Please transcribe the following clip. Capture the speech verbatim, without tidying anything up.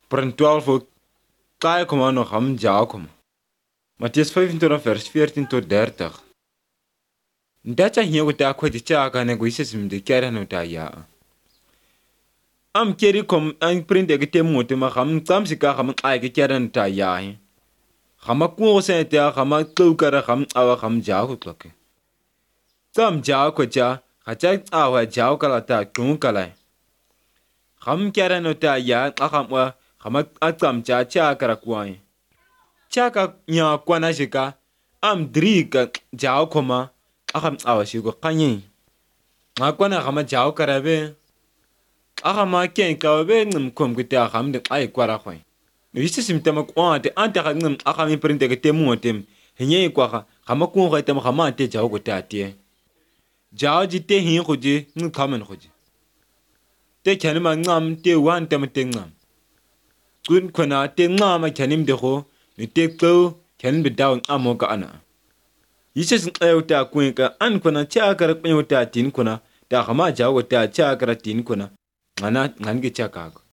Print twaalf ook. Kai kom aan nog ham Jacob. Matthäus vijfentwintig vers veertien tot dertig. Ndacha hiyo kuta kwa tichaka na kuise simde kera no ta ya. Am keri kom an print egete mote ma ham tam sika ham ai ke kera no ta ya. Hama ku se ta hama tlu kara ham awa ham Jacob kloke. Tam Jacob ja hacha awa Jacob kala ta kun kala. Ham kera no ta ya akam wa hama atam cha cha kara kwai. Chaka nya kwana shika am drika jao koma akam awa shigo kanyi ngakwana kama jao karabe akama ken kawe ngum kom kute akam de ay kwara khoy nisi simtama kwante ante ka ngum akam printe ke temu tem henye kwa kama ku khoy tem kama ante jao ko tatie jao jite hin khoje ngum kamen khoje te kanima ngam te wan tem te ngam kun kona te ngama kanim de kho ni te ko kan bi dawn amo ka ana yises ayuta kuinka an kuna chakara kunyuta tin kuna ta kama jawo ta chakara tin kuna ngana ngange chakago